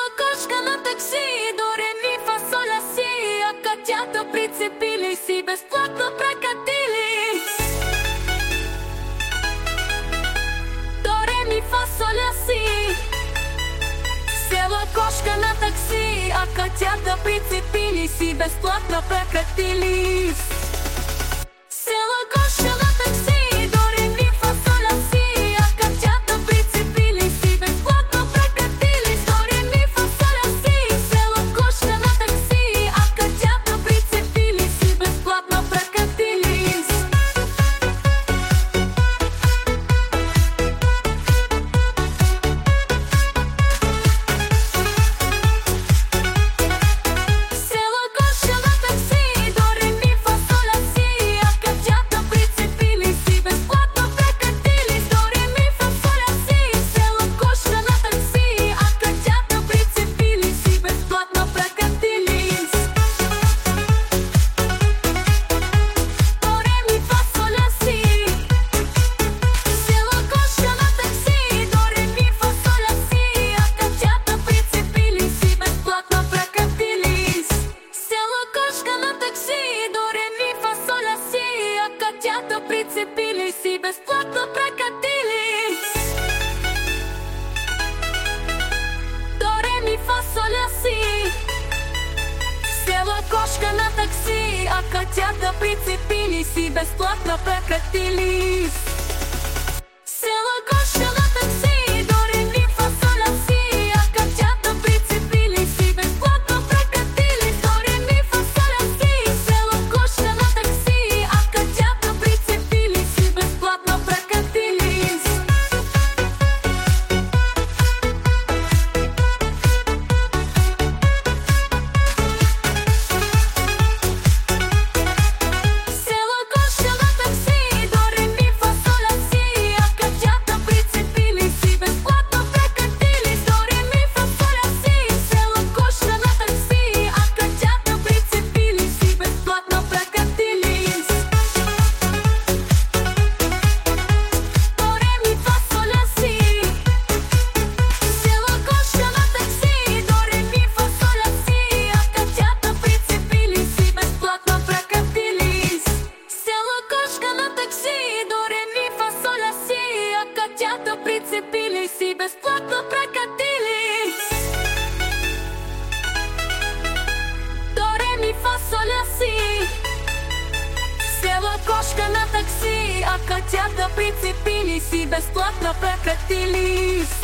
Села кошка на такси, до ре ми фа сол ля си, а котята прицепили си, безплатно прекатили. До ре ми фа сол ля си. Села кошка на такси, а котята прицепили си, безплатно прекатили. Села кошка на такси, до ре ми фа сол ля си, а котята прицепили си, безплатно прекатили. До ре ми фа сол ля си. Села кошка на такси, а котята прицепили си, безплатно прекатили. Села кошка на такси, до ре ми фа сол ля си, а котята прицепили си, безплатно прекатили. До ре ми фа сол ля си. Села кошка на такси, а котята прицепили си, безплатно прекатили. До ре ми фа сол ля си. Села кошка на такси, до ре ми фа сол ля си, а котята прицепили си, безплатно прекатили. Села кошка на такси, до ре ми фа сол ля си, а котята прицепили си, безплатно прекатили. До ре ми фа сол ля си. Села кошка на такси, а котята прицепили си, безплатно прекатили. Села кошка на такси, до ре ми фа сол ля си, а котята прицепили си, безплатно прекатили. До ре ми фа сол ля си. Села кошка на такси, а котята прицепили си, безплатно прекатили. Села кошка на такси, до ре ми фа сол ля си, а котята прицепили си, безплатно прекатили. До ре ми фа сол ля си. Села кошка на такси, а котята прицепили си, безплатно прекатили. До ре ми фа сол ля си. Села кошка на такси, до ре ми фа сол ля си, а котята прицепили си, безплатно прекатили. Села кошка на такси, до ре ми фа сол ля си, а котята прицепили си, безплатно прекатили. До ре ми фа сол ля си. Села кошка на такси, а котята прицепили си, безплатно прекатили.